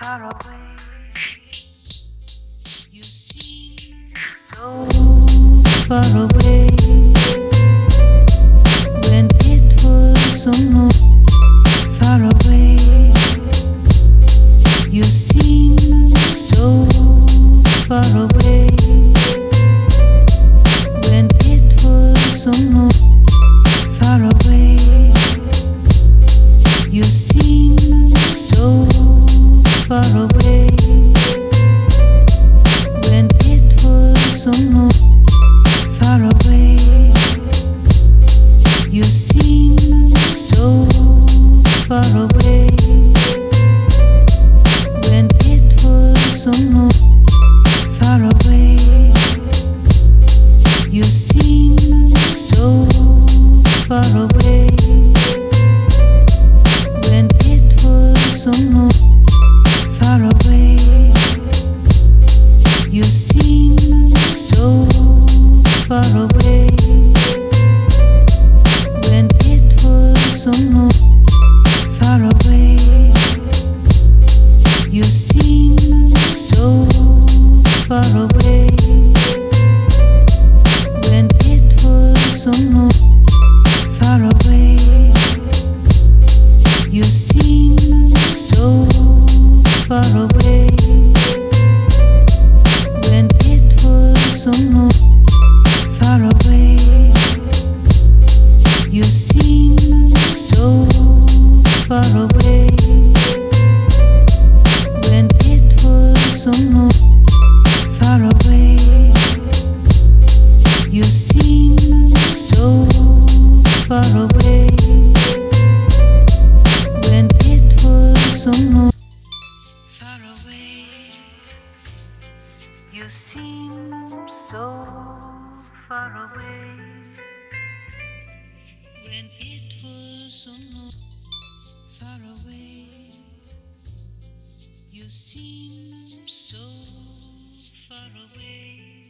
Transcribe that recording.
far away. You seem so far away when it was so far away. You seem so far away when it was so far away. You seem so far away when it was so far away. You seem so far away when it was so far away. You seem so far away when it was so far away. You seem so far away when it was so far away. You seem so far away when it was so far away. You seem so far away when it was so far away. You seem so far away when it was so far away. You seem so far away when it was so far away. You seem so far away when it was so far away. You seem so far away